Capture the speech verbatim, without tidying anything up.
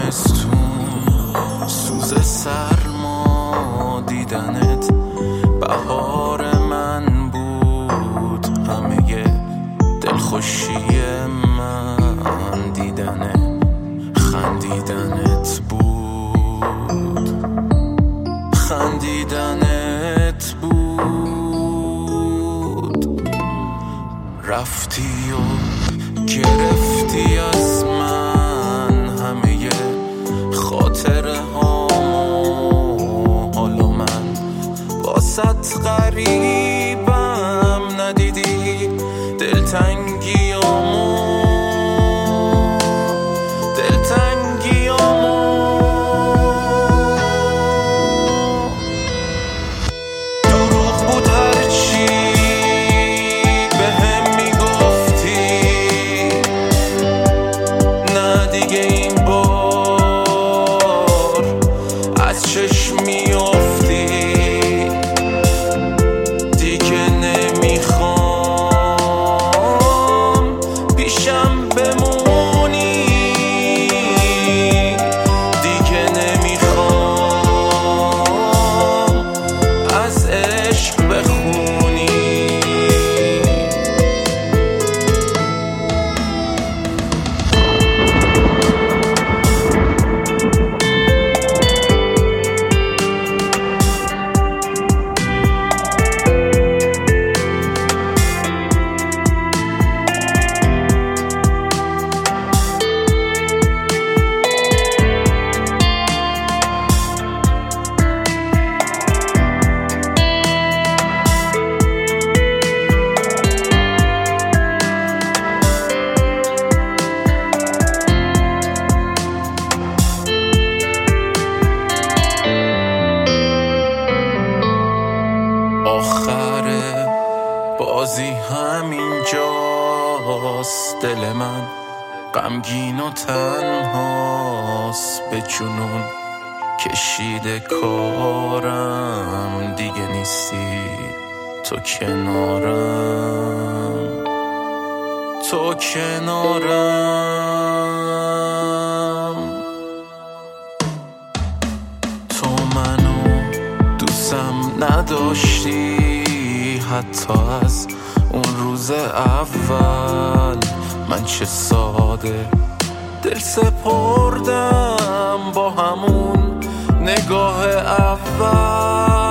زمستون سوز سرما دیدنت بهار من بود، همه دلخوشی من دیدنه خندیدنت بود، خندیدنت بود. رفتی و گرفتی از من همه خاطره هامو، حالا من واسط غریبم، ندیدی دلتنگیامو دلتنگیامو دروغ بود هرچی بهم میگفتی، نه دیگه این بار از چشم میافتی، دیگه نمیخوام پیشم بمونی، دیگه نمیخوام از عشق بخونی. آخر بازی همینجاست، دل من غمگین و تنهاست، به جنون کشیده کارم، دیگه نیستی تو کنارم، تو کنارم. تو منو دوستم نداشتی حتی از اون روز اول، من چه ساده دل سپردم با همون نگاه اول.